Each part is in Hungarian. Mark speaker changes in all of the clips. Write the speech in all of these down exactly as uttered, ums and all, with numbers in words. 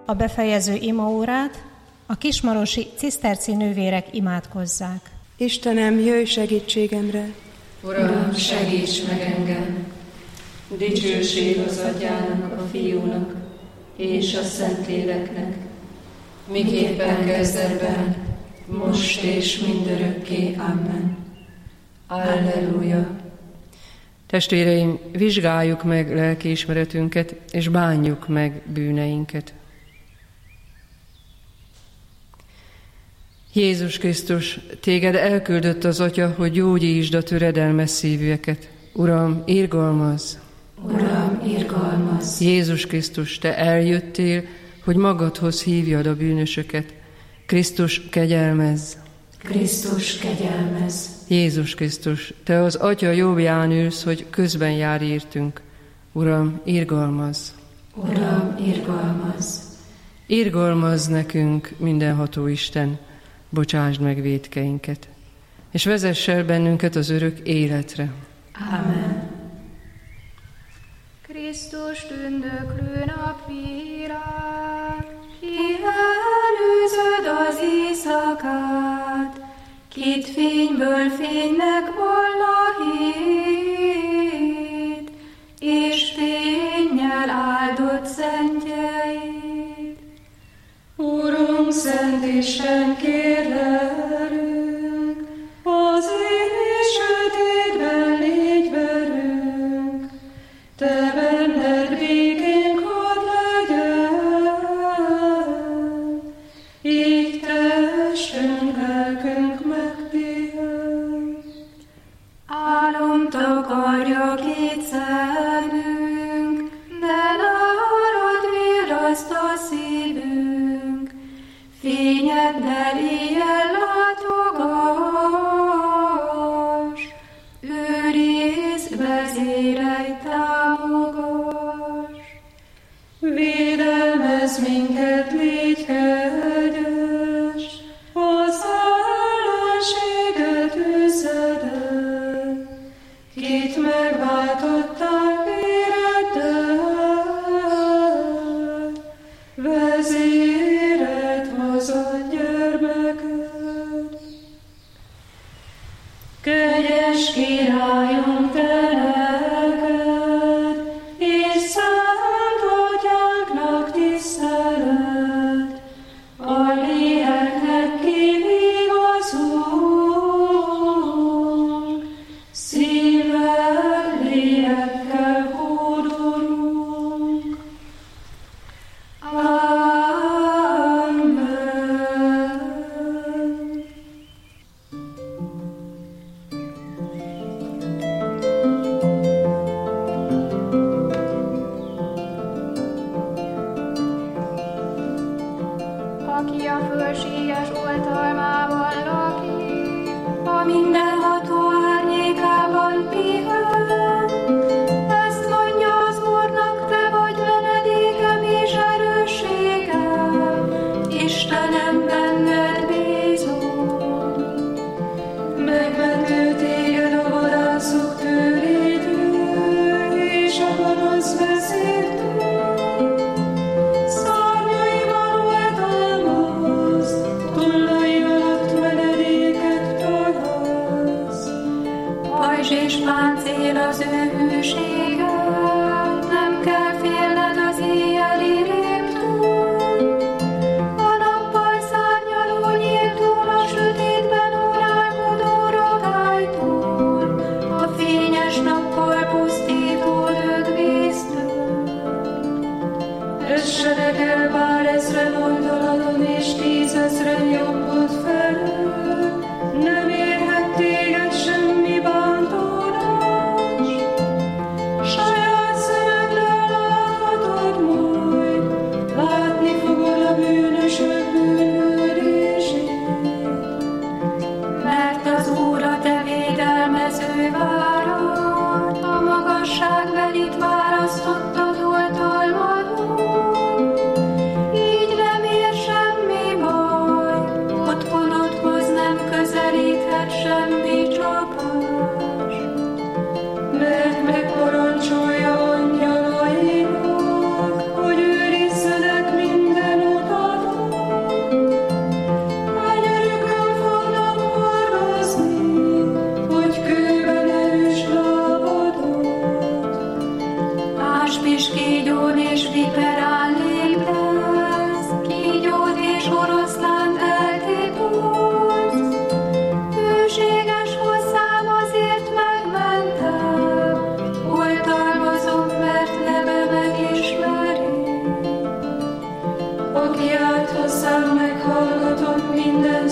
Speaker 1: a befejező imaórát, a kismarosi ciszterci nővérek imádkozzák.
Speaker 2: Istenem, jöjj segítségemre!
Speaker 3: Uram, segíts meg engem! Dicsőség az Atyának, a Fiúnak és a Szentléleknek, miképpen kezdetben, most és mindörökké. Amen. Alleluja!
Speaker 4: Testvéreim, vizsgáljuk meg lelkiismeretünket, és bánjuk meg bűneinket. Jézus Krisztus, téged elküldött az Atya, hogy gyógyítsd a töredelmes szívűeket. Uram, irgalmazz!
Speaker 3: Uram, irgalmazz!
Speaker 4: Jézus Krisztus, te eljöttél, hogy magadhoz hívjad a bűnösöket. Krisztus, kegyelmezz!
Speaker 3: Krisztus, kegyelmezz!
Speaker 4: Jézus Krisztus, te az Atya jobbján ülsz, hogy közben járj értünk. Uram, irgalmazz!
Speaker 3: Uram, irgalmazz!
Speaker 4: Irgalmazz nekünk, mindenható Isten, bocsásd meg vétkeinket, és vezess el bennünket az örök életre.
Speaker 3: Amen.
Speaker 5: Krisztus tündöklő napvilág, ki előzöd az éjszakát, kit fényből fénynek volna hét, és fénnyel áldott szentjeid.
Speaker 6: Urunk, Szent Isten, kérlelünk, az éjs sötétben légy velünk, te benned békénk hadd legyen, így testünk, lelkünk megpihen.
Speaker 5: Álom takarja két szemünk, de nálad virraszt a szívünk, fényeddel éjjel látogass, őrizd, vezérelj, támogass.
Speaker 6: Védelmezz minket, légy kegyes, az ellenséget üzed el, kit megváltottál véreddel, vezéred hozad gyermeked. Kegyes Királyunk, te neked, és szent Atyánknak tisztelet, a léleknek kivigazunk, szívvel, lélekkel hódolunk. Amen.
Speaker 5: Aki a fölséges oltalmában lakik, a mindenható árnyékában pihen. Ezt mondja az Úrnak, te vagy menedékem és erősségem, Istenem, benned bízom.
Speaker 6: Megmentő téged a vadászok tőrétől, és a gonosz vezértől. Szárnyaival oltalmazd, tollai alatt menedéket találsz.
Speaker 5: Pajzs és páncél az ő hűsége, nem kell félned az éjjeli rémtől. A nappal szárnyaló nyíltól, a sötétben uralkodó rogálytól, a fényes nappal pusztító dögvésztől.
Speaker 6: Essenek el bár ezren oldaladon, és tízezren jobbod felől, nem érhet téged semmi bántódás. Saját szemeddel láthatod majd, látni fogod a bűnösök bűnhődését.
Speaker 5: Mert az Úr a te védelmező várad, a magasságbelit választottad oltalmadon. Így nem ér semmi baj, otthonodhoz nem közelíthet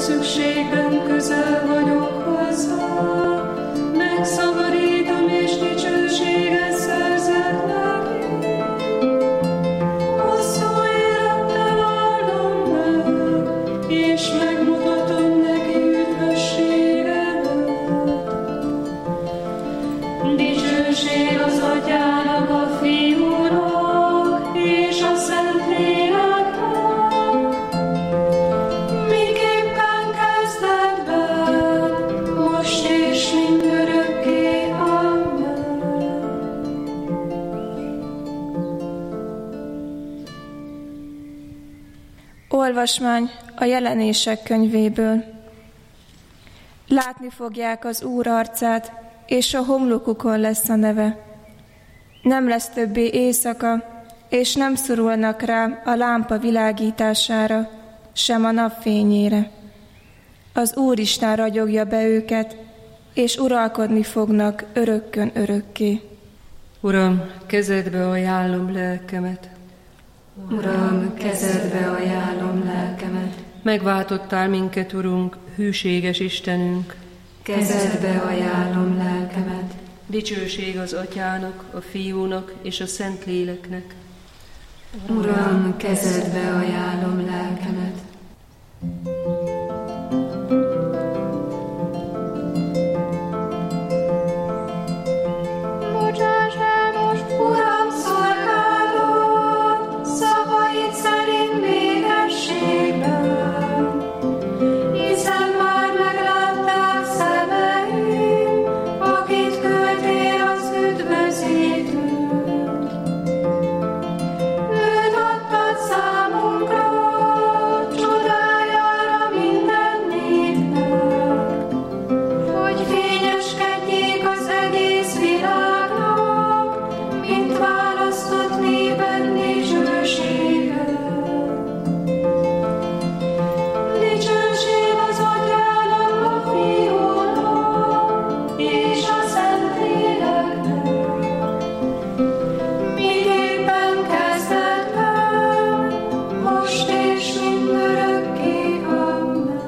Speaker 6: szükségben közel vagyok hozzá, megszabadítom és dicsőséget szerzek neki. Hosszú élettel áldom meg, és megmutatom neki üdvösségemet. Dicsőség az Atyának, a Fiúnak és a Szentléleknek, miképpen kezdetben, most és mindörökké. Amen.
Speaker 7: Olvasmány a Jelenések könyvéből. Látni fogják az Úr arcát, és a homlokukon lesz a neve. Nem lesz többé éjszaka, és nem szorulnak rá a lámpa világítására, sem a napfényére. Az Úristen ragyogja be őket, és uralkodni fognak örökkön örökké.
Speaker 4: Uram, kezedbe ajánlom lelkemet.
Speaker 3: Uram, kezedbe ajánlom lelkemet.
Speaker 4: Megváltottál minket, Urunk, hűséges Istenünk.
Speaker 3: Kezedbe ajánlom lelkemet.
Speaker 4: Dicsőség az Atyának, a Fiúnak és a Szentléleknek.
Speaker 3: Uram, kezedbe ajánlom lelkemet.
Speaker 5: Bocsáss el most, Uram, szolgálod, szavaid szerint békességben, hiszen már meglátták szemeim, akit küldtél az üdvözítőt. Őt adtad számunkra, csodájára minden népnek, hogy fényeskedjék az egész világnak, mint választott néped dicsősége. Dicsőség az Atyának, a Fiúnak és a Szentléleknek, miképpen kezdetben, most és mindörökké. Amen.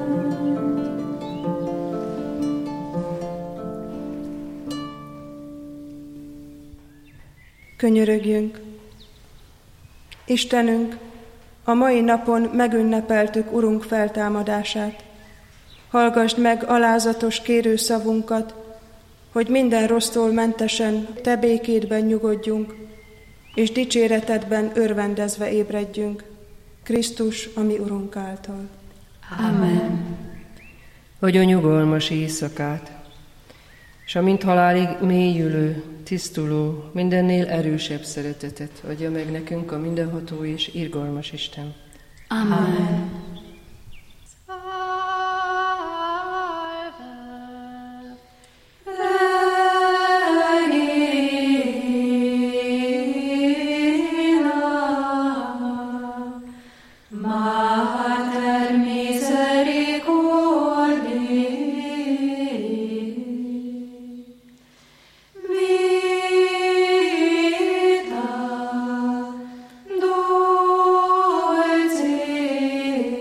Speaker 2: Könyörögjünk! Istenünk, a mai napon megünnepeltük Urunk feltámadását. Hallgasd meg alázatos kérőszavunkat, hogy minden rossztól mentesen Te békédben nyugodjunk, és dicséretedben örvendezve ébredjünk. Krisztus, a mi Urunk által.
Speaker 3: Amen.
Speaker 4: Adj nyugalmas éjszakát, és a mint halálig mélyülő, tisztuló, mindennél erősebb szeretetet adja meg nekünk a mindenható és irgalmas Isten.
Speaker 3: Amen.
Speaker 5: Mater misericordiae, vita dulcis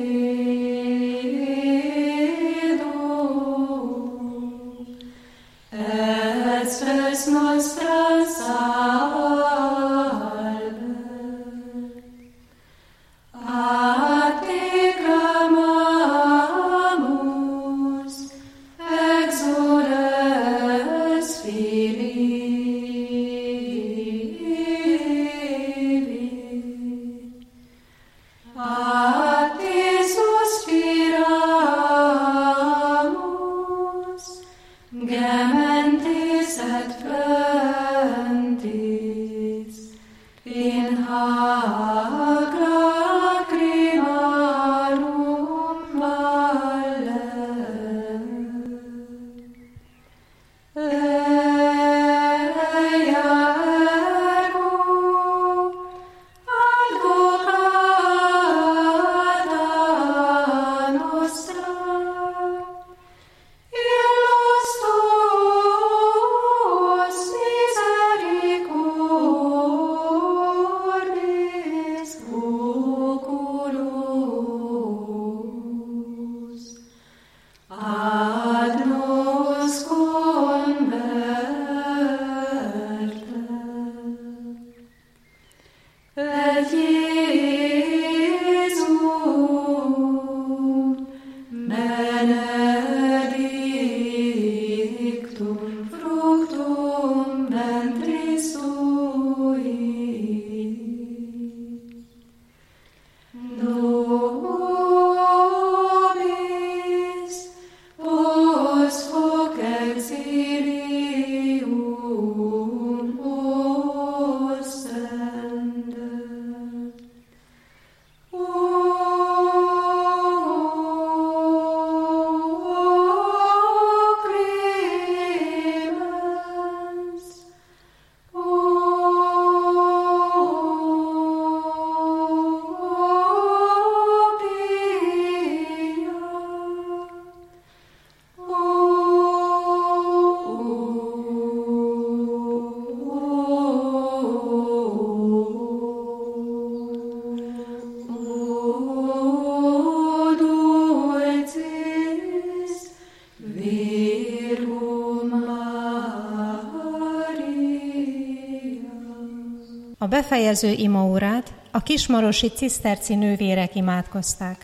Speaker 1: befejező imaórát a kismarosi ciszterci nővérek imádkozták.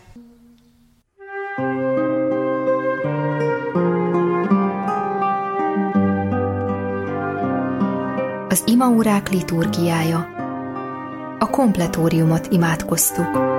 Speaker 8: Az imaórák liturgiája. A kompletóriumot imádkoztuk.